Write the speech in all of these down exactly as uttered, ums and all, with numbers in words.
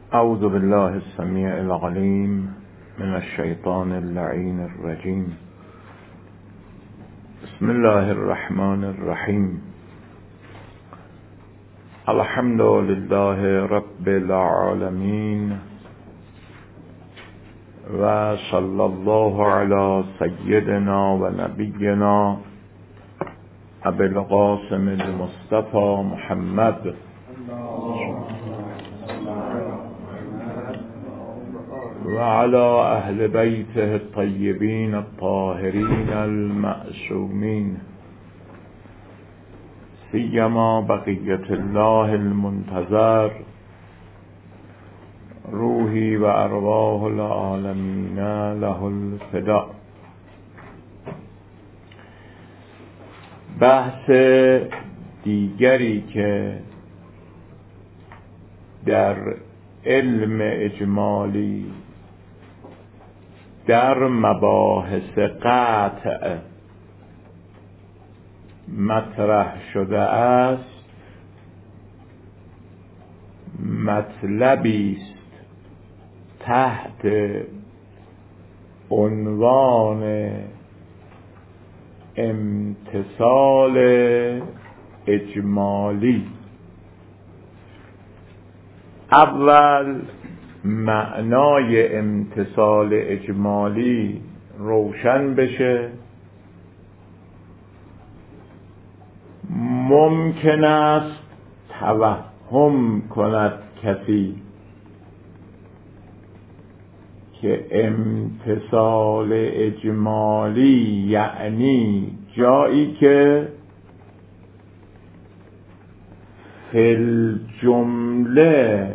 اعوذ بالله السمیع العلیم من الشیطان اللعین الرجیم. بسم الله الرحمن الرحیم. الحمد لله رب العالمین و صلی الله علی سیدنا و نبینا ابی القاسم المصطفى محمد و علی اهل بیته الطیبین الطاهرین المعصومین، سیما بقیت الله المنتظر، روحی و ارواح العالمین له الفداء. بحث دیگری که در علم اجمالی در مباحث قطع مطرح شده است، مطلبی است تحت عنوان امتثال اجمالی. اول معنای امتثال اجمالی روشن بشه. ممکن است توهم کند کسی که امتثال اجمالی یعنی جایی که فی الجمله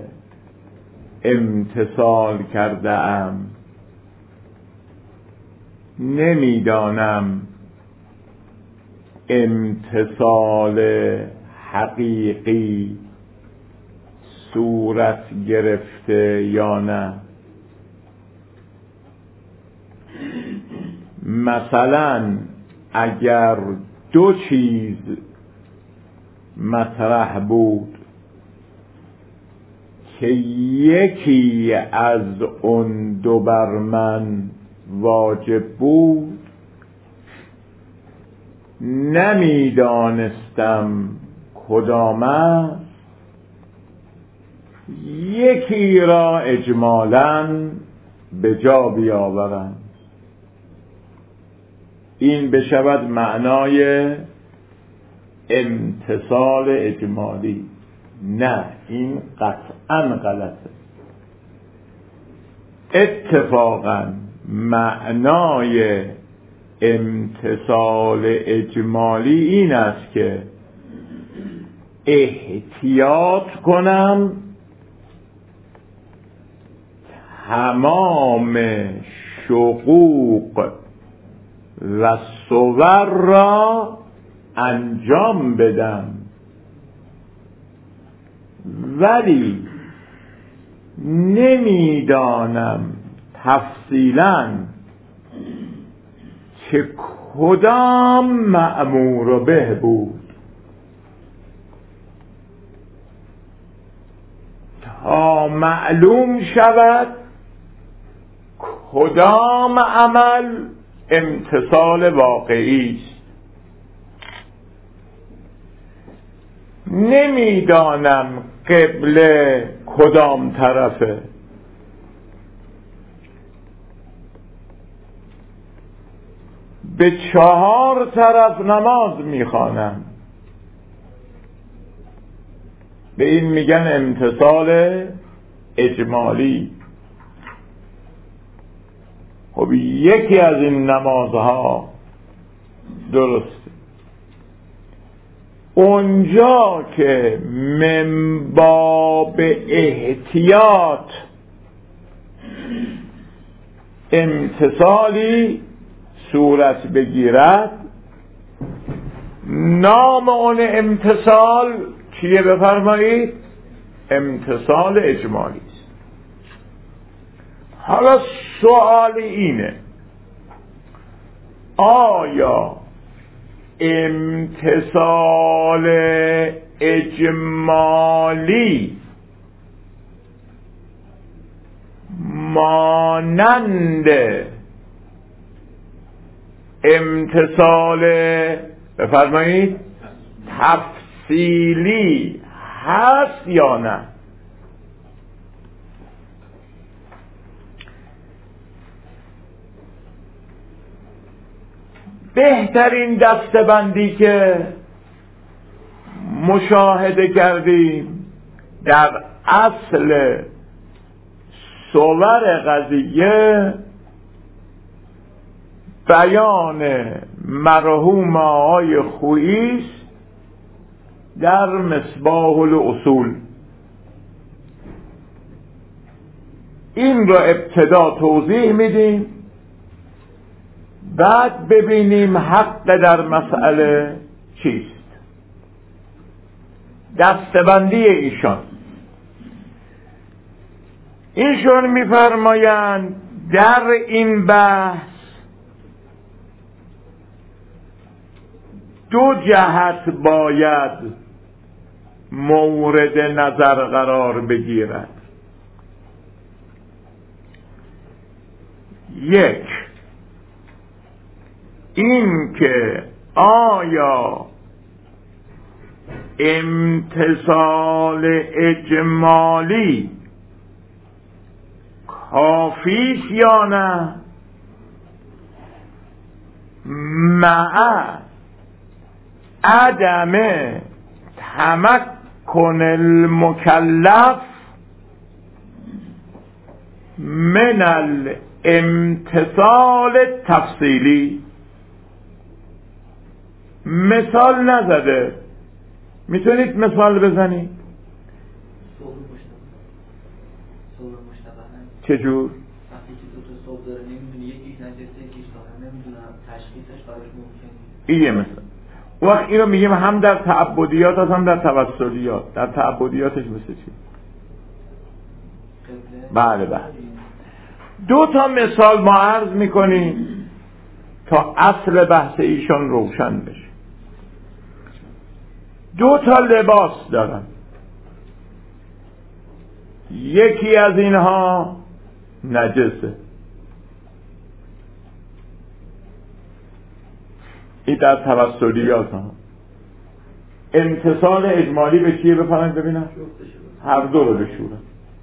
امتثال کرده ام. نمیدانم امتثال حقیقی صورت گرفته یا نه. مثلا اگر دو چیز مطرح بود که یکی از اون دو بر من واجب بود، نمیدانستم کدام است، یکی را اجمالاً به جا بیاورم. این بشود معنای امتثال اجمالی. نه، این قطعاً غلطه. اتفاقاً معنای امتثال اجمالی این است که احتیاط کنم تمام شقوق و صور را انجام بدم، ولی نمیدانم تفصیلاً که کدام مأمور به بود. تا معلوم شود کدام عمل امتثال واقعی است. نمیدانم قبله کدام طرفه. به چهار طرف نماز میخوانم، به این میگن امتثال اجمالی. خب یکی از این نمازها درسته. اونجا که من باب احتیاط امتثالی صورت بگیرد، نام اون امتثال چیه بفرمایید؟ امتثال اجمالی است. حالا سوال اینه، آیا امتثال اجمالی مانند امتصال بفرمایید تفصیلی هست یا نه؟ بهترین دسته‌بندی که مشاهده کردیم در اصل صور قضیه بیان مرحوم آقای خویی در مصباح الاصول. این را ابتدا توضیح میدیم، بعد ببینیم حق در مسئله چیست. دستبندی ایشان، ایشان میفرمایند در این بحث دو جهت باید مورد نظر قرار بگیرد. یک، این که آیا امتصال اجمالی کافیست یا نه، مع عدم تمکن المکلف من الامتصال تفصیلی. مثال نزده، میتونید مثال بزنید؟ چجور؟ وقتی که دو تا صوب داره نمیدونه یکی نجسه یکیش داره نمیدونم تشخیصش براش ممکنه. این یه مثال. وقت این رو میگیم هم در تعبدیات هست هم در توسلیات. در تعبدیاتش مثل چی؟ بله بله. دو تا مثال ما عرض میکنیم تا اصل بحث ایشان روشن بشه. دو تا لباس دارن، یکی از اینها نجسه. این در توسلیات ها. امتصال اجمالی به چیه بفرمایید ببینم؟ هر دو رو بشورن.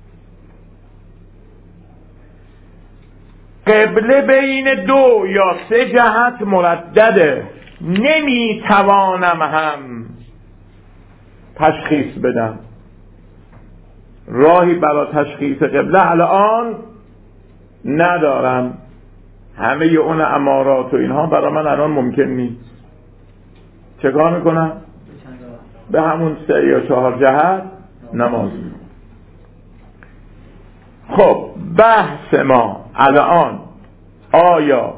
قبله بین دو یا سه جهت مردده، نمیتوانم هم تشخیص بدم. راهی برای تشخیص قبله الان ندارم، همه اون امارات و اینها برای من الان ممکن نیست. چه کار میکنم؟ به همون سه یا چهار جهت نماز میکنم. خب بحث ما الان آیا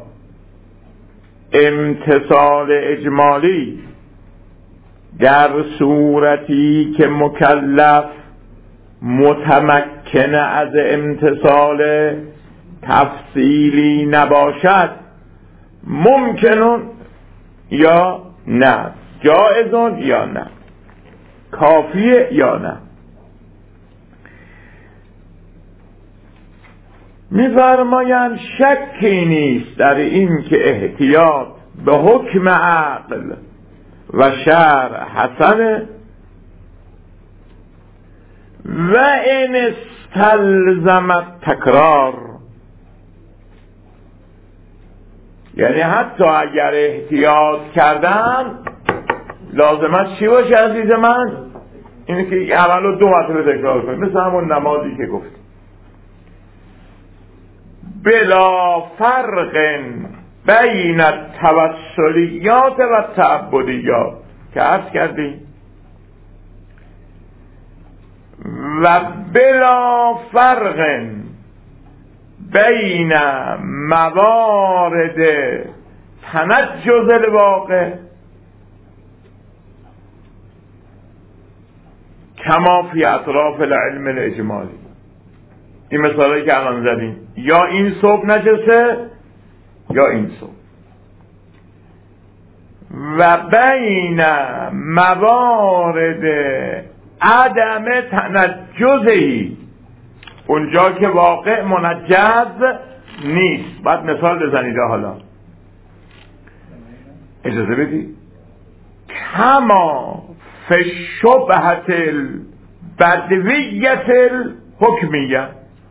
امتصال اجمالی در صورتی که مکلف متمکن از امتصال تفصیلی نباشد ممکنون یا نه، جایزون یا نه، کافیه یا نه؟ می‌فرمایند شکی نیست در این که احتیاط به حکم عقل و شرع حسنه و ان استلزم تکرار. یعنی حتی اگر احتیاط کردم لازمت چی باشه عزیز من؟ اینه که عمل رو دو مرتبه تکرار کنیم، مثل همون نمازی که گفت بلا فرق بین التوسلیات و تعبدیات که عرض کردیم، و بلا فرق بین موارد تنجز الواقع کما فی اطراف العلم الاجمالی. این مثالی که الان زدیم، یا این صوب نجسه یا این صوب، و بین موارد عدم تنجزی اونجا که واقع منجز نیست. باید مثال بزنید. حالا اجازه بدید. کما فی شبهت البدویت الحکمیه،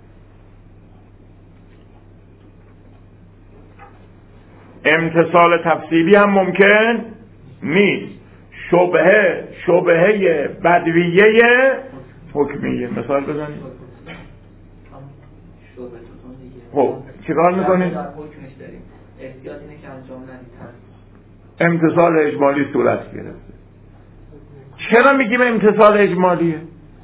امتصال تفصیلی هم ممکن نیست. شبهه شبهه بدویه حکمیه. مثال بزنید. خب چیکار میکنید؟ امتصال اجمالی صورت گرفته. چرا میگیم امتصال اجمالیه؟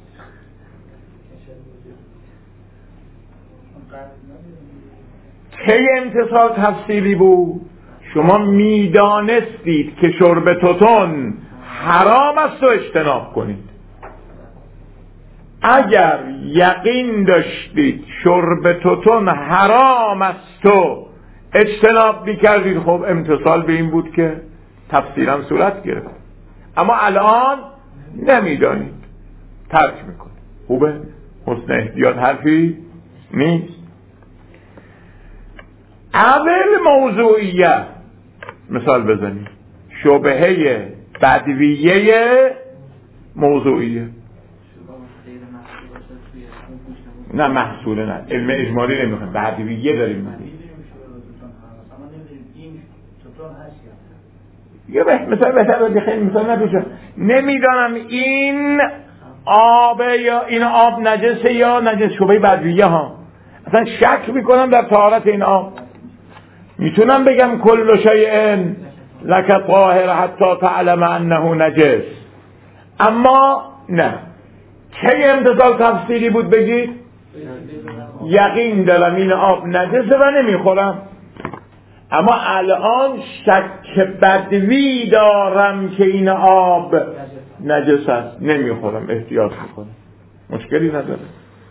کی امتصال تفصیلی بود؟ شما میدانستید که شرب توتون حرام است و اجتناب کنید. اگر یقین داشتید شرب توتون حرام است و اجتناب میکردید، خب امتصال به این بود که تفصیلا صورت گرفت. اما الان نمیدانید، ترک میکنید. خوبه؟ حسن احتیاط حرفی نیست. اول موضوعیه مثال بزنید. شبهه بدویه موضوعیه. نه محصوله نه، علم اجمالی نمیخوام، بدویه داریم. من یه مثال بهتر خیلی مثال ندوشم. نمیدانم این آب یا این آب نجسه یا نجس. شبهه بدویه ها. اصلا شک میکنم در طهارت این آب. میتونم بگم کل شیء لک طاهر حتی تعلم انه نجس، اما نه. کی امتصال تفصیلی بود بگید؟ یقین دارم این آب نجسه و نمیخورم، اما الان شک بدوی دارم که این آب نجس است، نمیخورم، احتیاط میکنم. مشکلی نداره.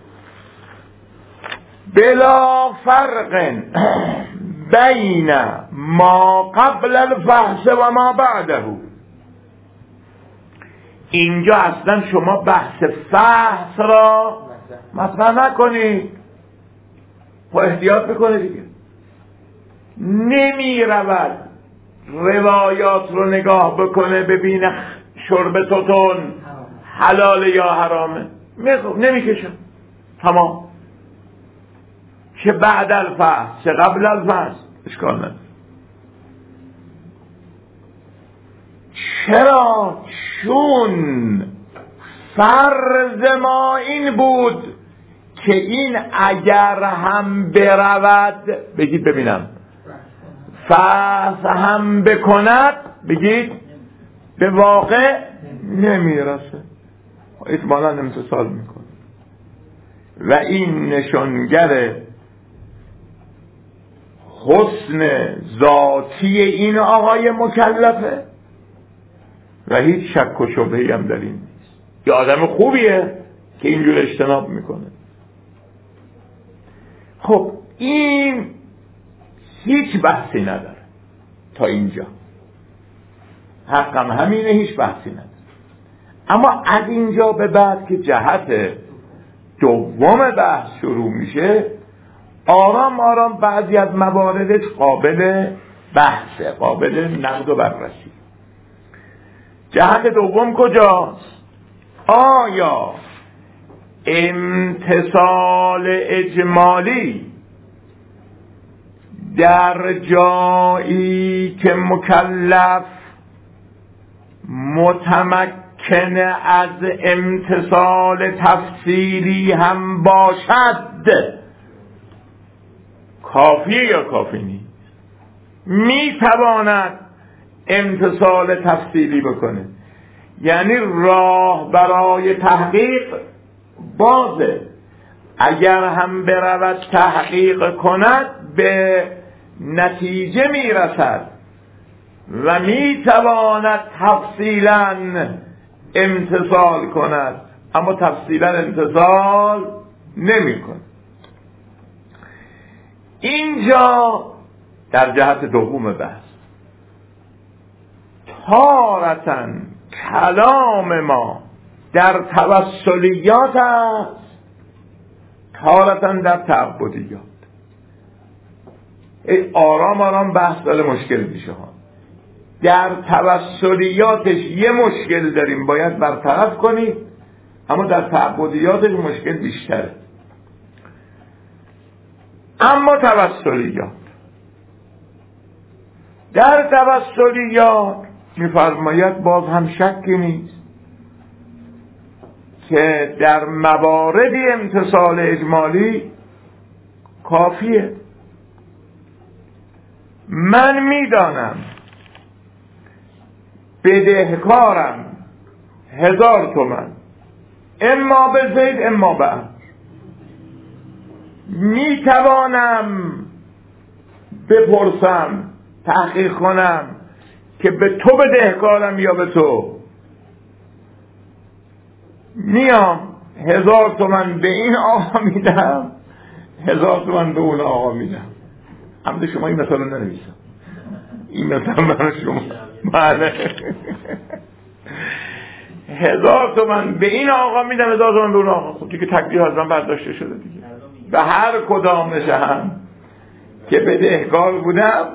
بلا فرق بین ما قبل الفحص و ما بعده. اینجا اصلا شما بحث فحص را مطرح نکنید، با احتیاط بکنید دیگه. نمی رود روایات رو نگاه بکنه ببینه شرب توتون حلاله یا حرامه، نمی کشم. تمام. چه بعد الفحص چه قبل الفحص اشکال نداره. چرا؟ چون فرض ما این بود که این اگر هم برود، بگید ببینم، فحص هم بکند، بگید به واقع نمیرسه، احتمالاً امتصال میکنه. و این نشانگر حسن ذاتی این آقای مکلفه و هیچ شک و شبهه‌ای هم در این نیست. یه آدم خوبیه که اینجور اجتناب میکنه. خب این هیچ بحثی نداره تا اینجا، حقم همینه، هیچ بحثی نداره. اما از اینجا به بعد که جهت دوم بحث شروع میشه، آرام آرام بعضی از مواردش قابل بحثه، قابل نقد و بررسی. جهت دوم کجاست؟ آیا امتصال اجمالی در جایی که مکلف متمکن از امتصال تفصیلی هم باشد کافیه یا کافی نیست؟ می تواند امتصال تفصیلی بکنه، یعنی راه برای تحقیق بازه. اگر هم برود تحقیق کند به نتیجه می رسد و می تواند تفصیلا امتصال کند، اما تفصیلا امتصال نمی کند. اینجا در جهت دوم بحث تارةً کلام ما در توسلیات است، حالتا در تعبدیات. ای آرام آرام بحث داره مشکل میشه ها. در توسلیاتش یه مشکل داریم باید برطرف کنیم، اما در تعبدیاتش مشکل بیشتره. اما توسلیات، در توسلیات میفرماید باز هم شکی نیست که در مواردی امتصال اجمالی کافیه. من میدانم بدهکارم هزار تومن، اما به زید اما به عمر، میتوانم بپرسم تحقیق کنم که به تو بدهکارم یا به تو، میام هزار تومن به این آقا میدم، هزار تومن به اون آقا میدم. همده شما این مثال رو ننویسم، این مثال برای شما. بله هزار تومن به این آقا میدم، هزار تومن به اون آقا. خب دیگه تکلیف از من برداشته شده دیگه. به هر کدامش هم که بدهکار بودم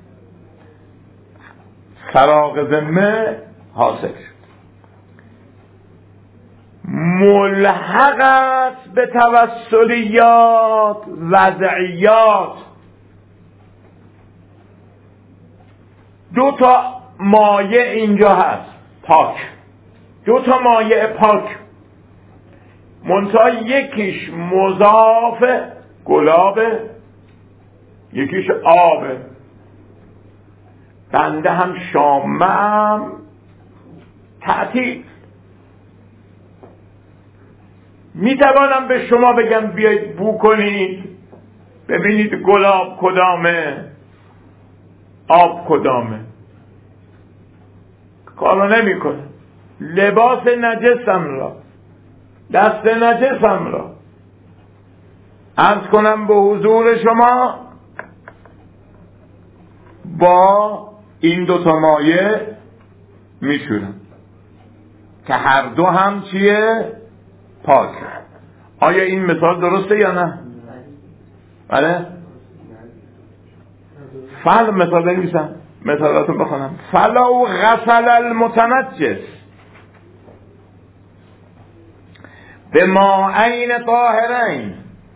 فراغ ذمه حاصل شد. ملحق است به توسلیات وضعیات. دو تا مایه اینجا هست پاک، دو تا مایه پاک، منتها یکیش مضاف گلابه، یکیش آبه. بنده هم شامم تعطیل. میتوانم به شما بگم بیایید بو کنید ببینید گلاب کدامه آب کدامه، کارو نمی کنه. لباس نجسم را، دست نجسم را عرض کنم به حضور شما با این دو تا مایه میشورم که هر دو هم چیه؟ پاک. آیا این مثال درسته یا نه؟ بله؟ فعل مثال بنویسم، مثالاتون بخونم. فلو غسل المتنجس به ماءین طاهرین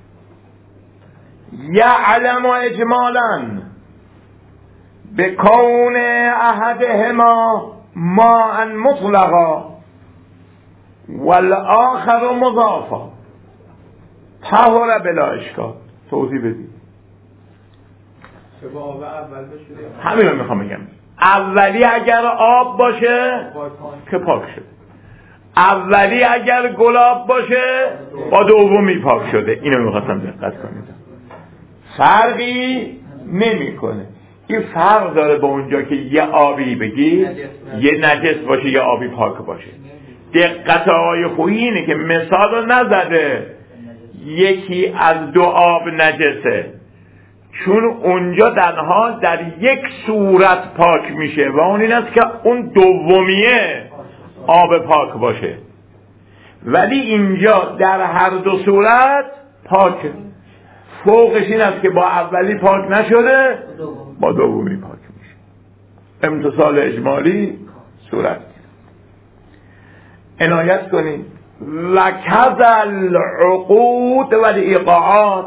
یعلم اجمالا به کون احدهما ماء مطلقا والآخر مضافا طهر بلا اشکال. توضیح بدید. همین رو میخوام بگم. اولی اگر آب باشه که پاک شده، اولی اگر گلاب باشه با دومی پاک شده. اینو میخواستم دقت کنید، فرقی نمیکنه. این فرق داره با اونجا که یه آبی بگی یه نجس باشه یه آبی پاک باشه. دقت آقای خویی اینه که مثال رو نزده یکی از دو آب نجسه، چون اونجا تنها در یک صورت پاک میشه و اون این است که اون دومیه آب پاک باشه، ولی اینجا در هر دو صورت پاکه. فوقش این است که با اولی پاک نشده با دومی پاک میشه. امتصال اجمالی صورت. عنایت کنید. لکذل عقود و ایقاعات.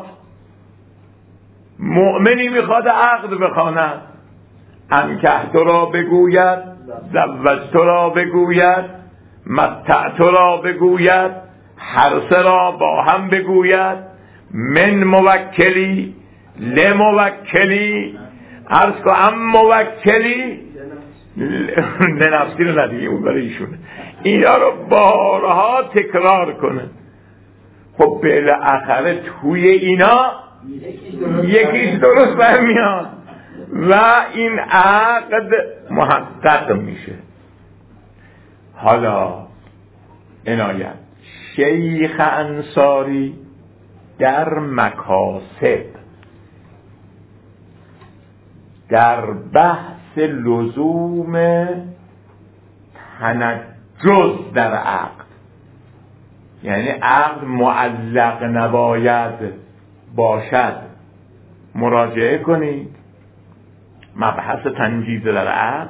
مؤمنی میخواد عقد بخواند، انکحت را بگوید، زوجت را بگوید، متعت را بگوید، هر سه را با هم بگوید، من موکلی لموکلی، عرض که هم موکلی لنفسی رو ندیگه، اون برای ایشونه. اینا رو بارها تکرار کنه. خب بالاخره توی اینا یکیش درست برمیاد و این عقد محقق میشه. حالا عنایت. شیخ انصاری در مکاسب در بحث لزوم تنجز در عقد یعنی عقد معلق نباید باشد. مراجعه کنید مبحث تنجیز در عقد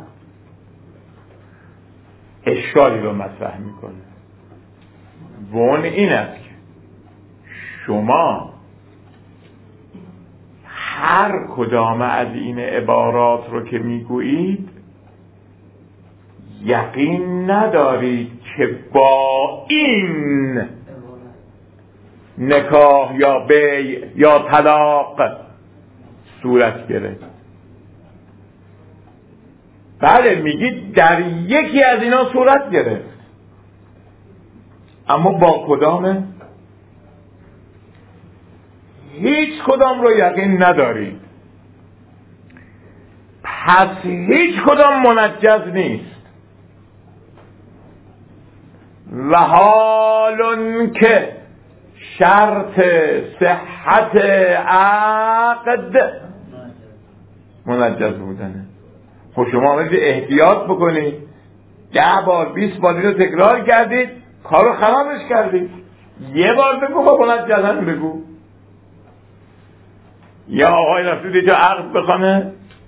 اشکالی رو مطرح میکنه و اون این است که شما هر کدام از این عبارات رو که میگویید یقین ندارید که با این نکاح یا بیع یا طلاق صورت گرفت. بله میگید در یکی از اینا صورت گرفت، اما با کدامه؟ هیچ کدام رو یقین ندارید. پس هیچ کدام منجز نیست. و حالون که شرط صحت عقد منجز بودنه. خب شما باید احتیاط بکنید، ده بار بیست بار رو تکرار کردید کارو خرابش کردید. یه بار بگو با منجزن بگو. یا آقای رفتید اینجا عقد بخونه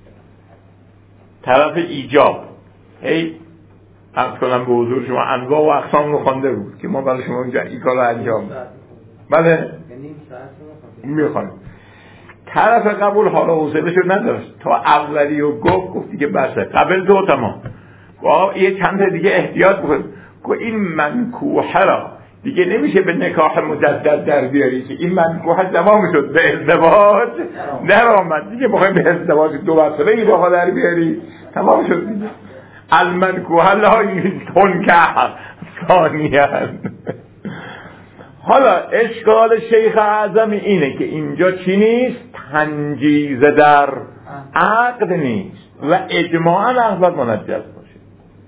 طرف ایجاب، هی عرض کنم به حضور شما انواع و اقسام رو خوانده بود که ما برای شما اینجا این کار رو انجام بله میخوایم. طرف قبول حالا حوصله شد نداشت تا اولی و گفت گفت دیگه بسه قبل تو تمام. با یه چند تا دیگه احتیاط بکن که این منکوحه را دیگه نمیشه به نکاح مجدد در بیاری که این منکوحه تمام شد به ازدواج در آمد دیگه بخوایم به ازدواج دو بسره ای بخواه در بیاری تمام شد دیگه. المنکوحه لا تنکح ثانیاً. حالا اشکال شیخ اعظم اینه که اینجا چی نیست؟ تنجیز در عقد نیست و اجماعاً عقد منجز باشه.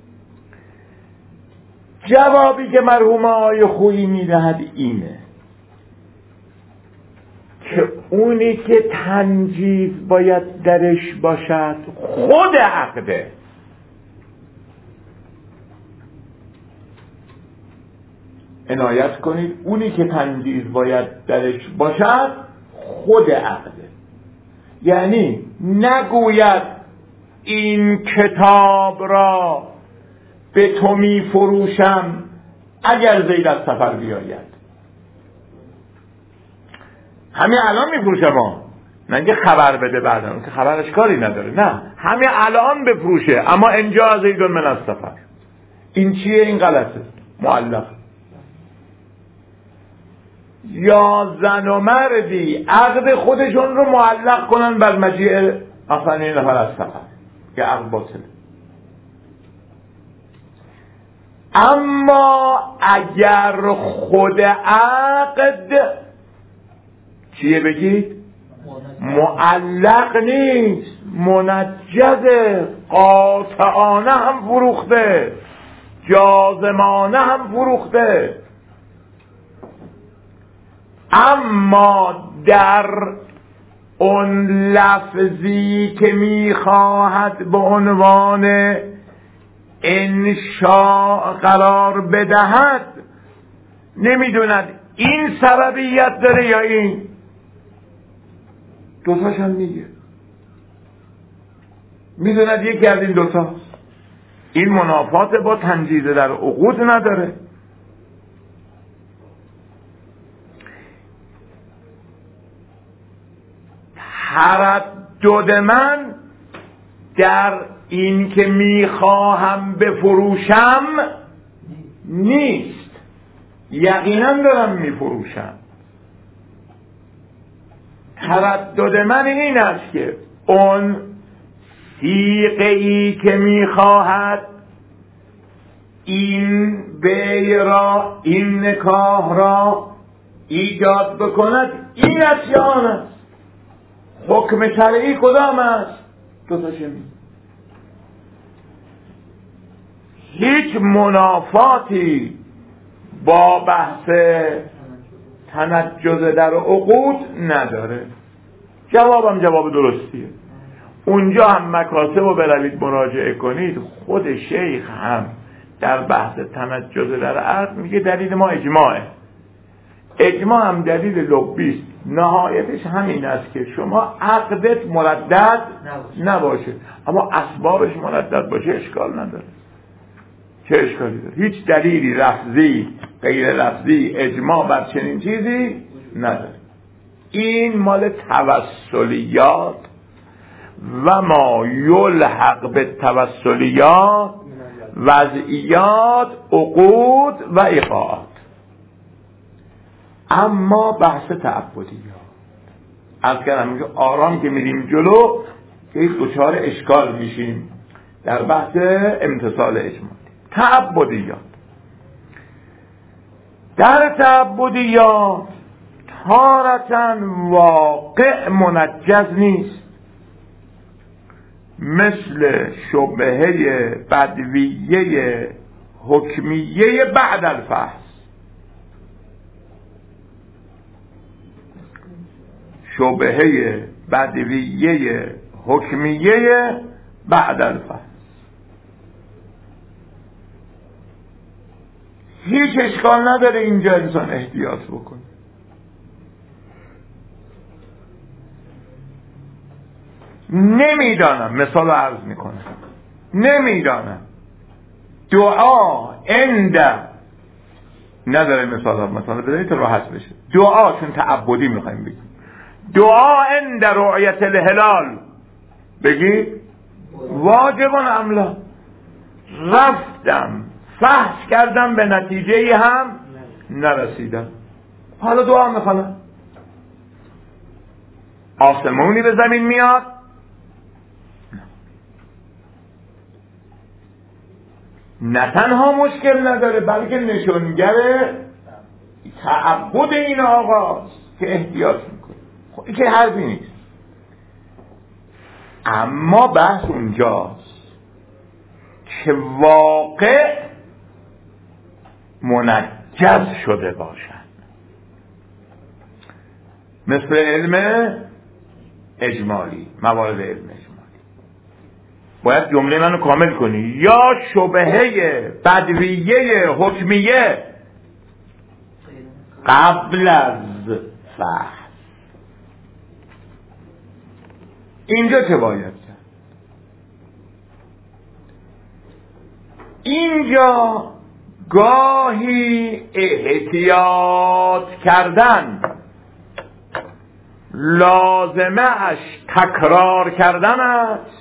جوابی که مرحوم آقای خویی میدهد اینه که اونی که تنجیز باید درش باشد خود عقده. عنایت کنید اونی که تنجیز باید درش باشد خود عقده. یعنی نگوید این کتاب را به تو می فروشم اگر زید از سفر بیاید. همین الان می فروشم ها، نه که خبر بده بعدن که خبرش کاری نداره، نه همین الان بفروشه اما انجا زید من از سفر. این چیه؟ این غلطه، معلق. یا زن و مردی عقد خودشون رو معلق کنن بر مجیء آخرین نفر از سفر که عقد باطله. اما اگر خود عقد چیه بگید؟ معلق نیست، منجزه، قاطعانه هم فروخته، جازمانه هم فروخته، اما در اون لفظی که میخواهد به عنوان انشاء قرار بدهد نمیدوند این سببیت داره یا این. دوتاش هم میگه، میدوند یکی از این دوتاست. این منافات با تنجیز در عقود نداره. تردد من در این که میخواهم بفروشم نیست، یقینا دارم میفروشم. تردد من این است که اون صیغه ای که میخواهد این بیع را، این نکاح را ایجاد بکند این است یا آن است. حکم شرعی کدام است؟ دو تا شمی. هیچ منافاتی با بحث تنجز در عقود نداره. جوابم جواب درستیه. اونجا هم مکاسب رو بروید مراجعه کنید. خود شیخ هم در بحث تنجز در عقد میگه دلیل ما اجماعه. اجماع هم دلیل لبی است. نهایتش همین است که شما عقدت مردد نباشه اما اسبابش مردد باشه اشکال نداره. چه اشکالی داره؟ هیچ دلیلی لفظی غیر لفظی اجماع بر چنین چیزی نداره. این مال توسلیات و ما یلحق به توسلیات، وضعیات، عقود و ایقاعات. اما بحث تعبدیات از کردم که آرام که میریم جلو که دچار اشکال میشیم در بحث امتصال اجمالی. تعبدیات، در تعبدیات تارةً واقع منجز نیست، مثل شبهه بدویه حکمیه بعد الفحص. شبهه بدویه حکمیه بعد الفحص هیچ اشکال نداره اینجا انسان احتیاط بکنه. نمیدانم، مثال عرض میکنم، نمیدانم دعا عند نداره مثال مثلا بذارید راحت بشه. دعا چون تعبدی میخوایم بگیم، دعا عند رؤیت الهلال بگید واجب املا، رفتم فحص کردم به نتیجه هم نرسیدم، حالا دعا میخوام. آسمونی به زمین میاد، نه تنها مشکل نداره بلکه نشونگر تعبد این آقاست که احتیاط میکنه. خب این که حرفی نیست، اما بحث اونجاست که واقع منجز شده باشد، مثل علم اجمالی، موارد علم اجمالی. باید جمله منو کامل کنی. یا شبهه بدویه حکمیه قبل از فحص. اینجا چه باید کرد؟ اینجا گاهی احتیاط کردن لازمه اش تکرار کردن است،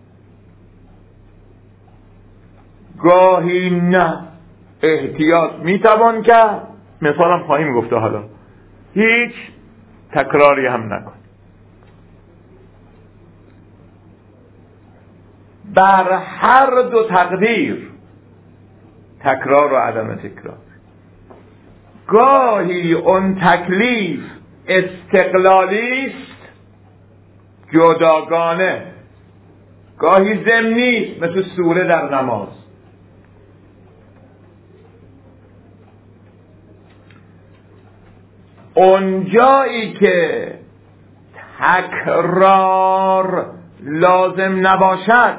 گاهی نه احتیاط میتوان کرد. مثالم خواهیم گفته، حالا هیچ تکراری هم نکن. بر هر دو تقدیر، تکرار و عدم تکرار، گاهی اون تکلیف استقلالی است جداگانه، گاهی ضمنی است مثل سوره در نماز. اونجایی که تکرار لازم نباشد،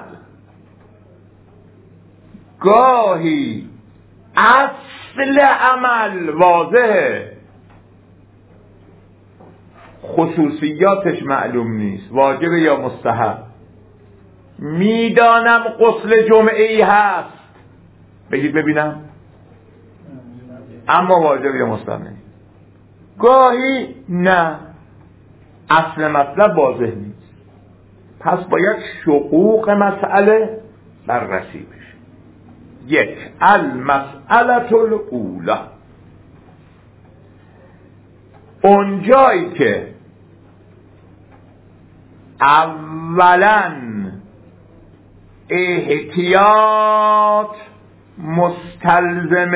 گاهی اصل عمل واضحه، خصوصیاتش معلوم نیست، واجب یا مستحب. میدانم غسل جمعه‌ای هست، بگید ببینم، اما واجب یا مستحب نیست. گاهی نه، اصل مطلب واضح نیست، پس باید شقوق مسئله بررسی بشه. یک، المسئله الاولی، اونجایی که اولا احتیاط مستلزم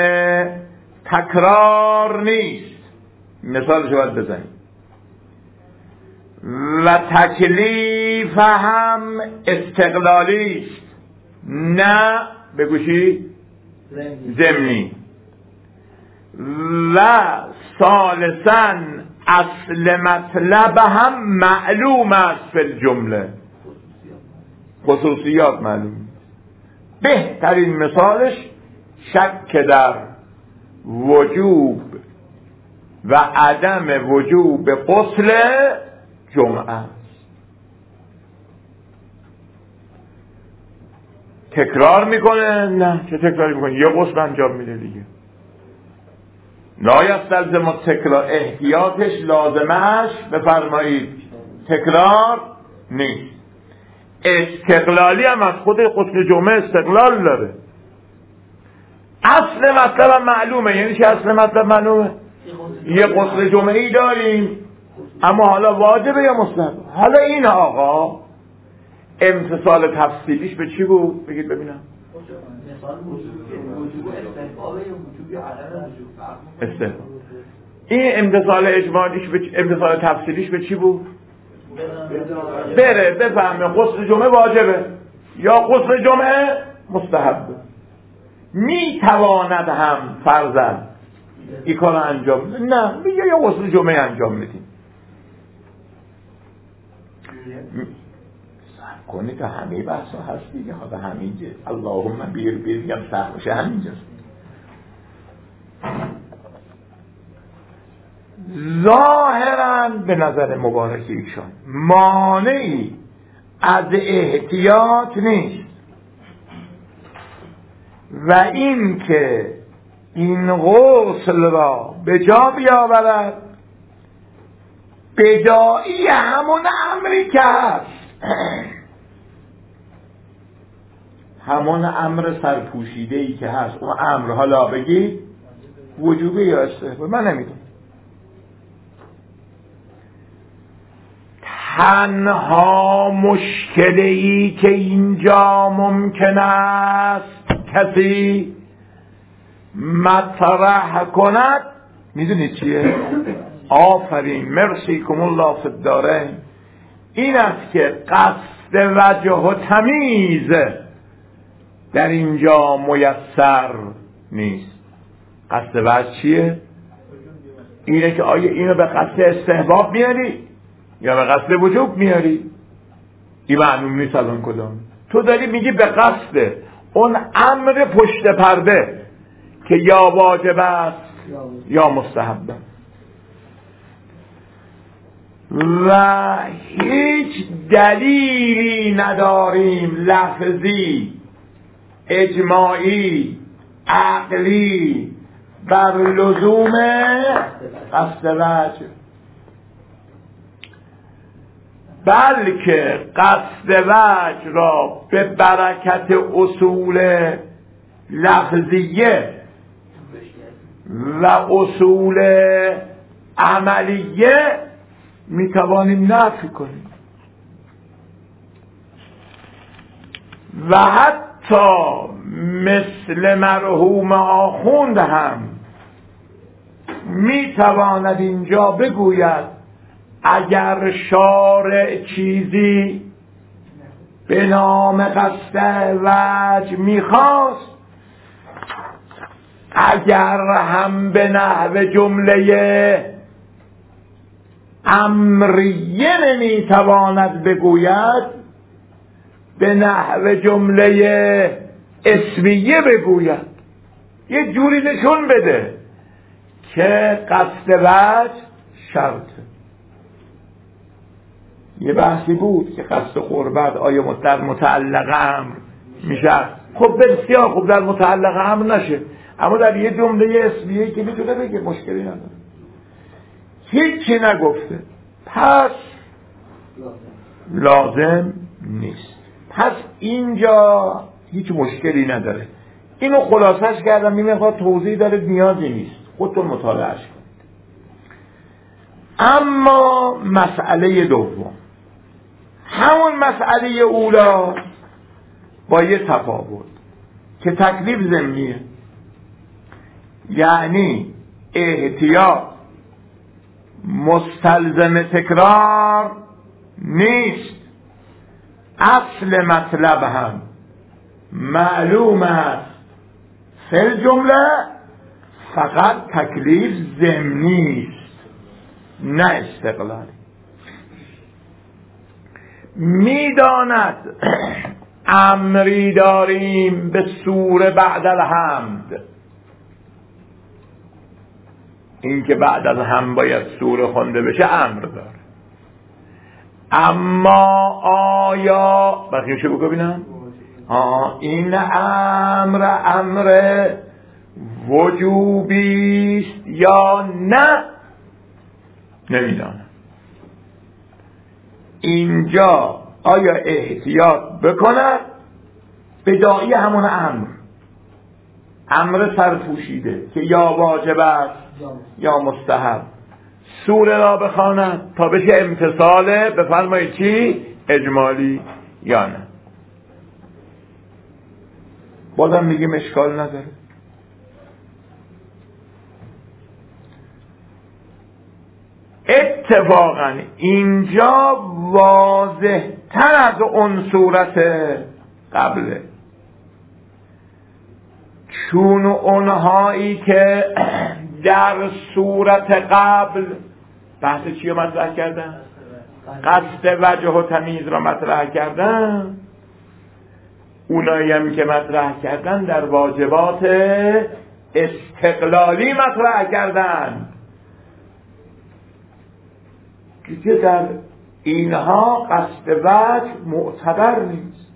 تکرار نیست، مثالش باید بزنیم، و تکلیف هم استقلالی است، نه بگوشی ضمنی، و ثالثاً اصل مطلب هم معلوم است فی الجمله، خصوصیات معلوم. بهترین مثالش شک در وجوب و عدم وجوب غسل جمعه. تکرار میکنه؟ نه. چه تکراری میکنه؟ یه غسل انجام میده دیگه. لا یستلزم تکرار، احتیاطش لازمش بفرمایید تکرار نیست. استقلالی هم از خود غسل جمعه استقلال داره. اصل مطلب هم معلومه. یعنی چه اصل مطلب معلومه؟ یه غسل جمعه ای داریم اما حالا واجبه یا مستحب؟ حالا این آقا امتصال تفصیلیش به چی بود؟ بگید ببینم. استحباب. این امتصال اجمالیش به امتصال تفصیلیش به چی بود؟ بره بفهمه غسل جمعه واجبه یا غسل جمعه مستحبه. می تواند هم فرضاً این کار انجام بده؟ نه، میگه یا غسل جمعه انجام میدیم. سعی کنی تا همه بحثا هست دیگه. حالا همینجا اللهم بیر بیر بگم سخت باشه همینجاست. ظاهراً به نظر مبارک ایشان مانعی از احتیاط نیست و این که این غسل را به جا بیاورد بداعی همون امری که هست، همون امر سرپوشیده ای که هست. اون امر حالا بگی وجوبی یا استحباب من نمیدونم. تنها مشکلی که اینجا ممکن است کسی مطرح کند میدونید چیه؟ آفرین، مرسی کم الله فی الدارین. این است که قصد وجه و تمیز در اینجا میسر نیست. قصد وجه چیه؟ اینه که آیا اینو به قصد استحباب میاری یا به قصد وجوب میاری؟ این معلوم نیست الان کدام. تو داری میگی به قصد اون امر پشت پرده که یا واجب است یا مستحب و هیچ دلیلی نداریم لفظی اجماعی عقلی بر لزوم قصد وجه، بلکه قصد وجه را به برکت اصول لفظیه و اصول عملیه میتوانیم نفی کنیم و حتی مثل مرحوم آخوند هم میتواند اینجا بگوید اگر شارع چیزی به نام قصد وجه میخواست، اگر هم به نحو جمله امریه نمیتواند بگوید، به نحو جمله اسمیه بگوید. یه جوری نشون بده که قصد وجه شرطه. یه بحثی بود که قصد قربت آیا در متعلق امر میشه؟ خب بسیار خوب در متعلق امر نشه، اما در یه جمله اسمیه که میتونه بگه مشکلی نداره. هیچی نگفته، پس لازم نیست. پس اینجا هیچ مشکلی نداره. اینو خلاصش کردم، این مقدار توضیح داره نیازی نیست، خودتون مطالعهش کنید. اما مسئله دوم، همون مسئله اولا با یه تفاوت که تکلیف ضمنیه، یعنی احتیاط مستلزم تکرار نیست. اصل مطلب هم معلوم است فی الجمله، فقط تکلیف ضمنی است نه استقلالی. میداند امری داریم به سور بعد الحمد، این که بعد از هم باید سوره خونده بشه امر داره. اما آیا بقیه‌شو بگو ببینم. آه این امر امر وجوبی است یا نه نمیدانم. اینجا آیا احتیاط بکند به داعی همون امر، امر سرپوشیده که یا واجب است یا مستحب، سوره را بخواند تا بشه امتصال بفرمایید چی؟ اجمالی یا نه. بازم میگیم اشکال نداره. اتفاقا اینجا واضح تر از اون صورت قبله، چون اونهایی که در صورت قبل بحث چی رو مطرح کردن؟ قصد وجه و تمیز را مطرح کردن. اونایی هم که مطرح کردن در واجبات استقلالی مطرح کردن که در اینها قصد وجه معتبر نیست.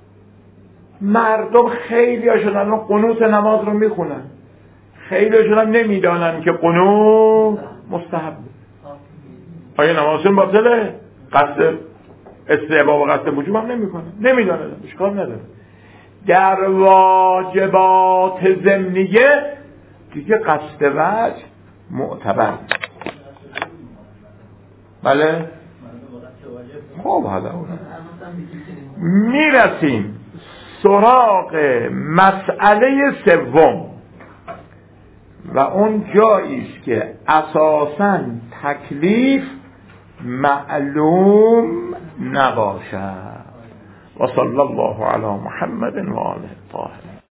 مردم خیلی ها شدن قنوت نماز رو میخونن، خیلی ها شدن نمیدانن که قنوت مستحب. آیا نمازشون باطله؟ قصد استحباب و قصد وجوب هم نمیکنن، نمیدانن، اشکال نداره. در واجبات ضمنیه دیگه قصد وجه معتبر. بله؟ خب حالا میرسیم سراغ مسئله سوم و اون جاییست که اساساً تکلیف معلوم نباشد. و صلی الله علی محمد و آله الطاهرین.